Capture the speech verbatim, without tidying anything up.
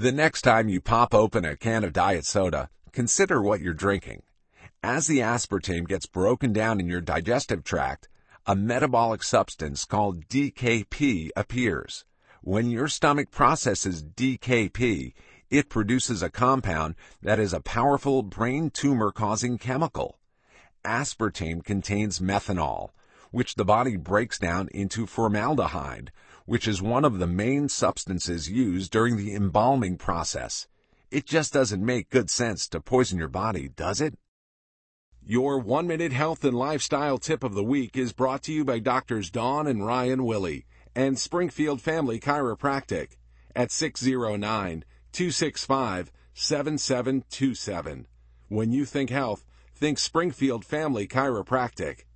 The next time you pop open a can of diet soda, consider what you're drinking. As the aspartame gets broken down in your digestive tract, a metabolic substance called D K P appears. When your stomach processes D K P, it produces a compound that is a powerful brain tumor-causing chemical. Aspartame contains methanol, which the body breaks down into formaldehyde, which is one of the main substances used during the embalming process. It just doesn't make good sense to poison your body, does it? Your one-minute health and lifestyle tip of the week is brought to you by Doctors Dawn and Ryan Willie and Springfield Family Chiropractic at six oh nine, two six five, seven seven two seven. When you think health, think Springfield Family Chiropractic.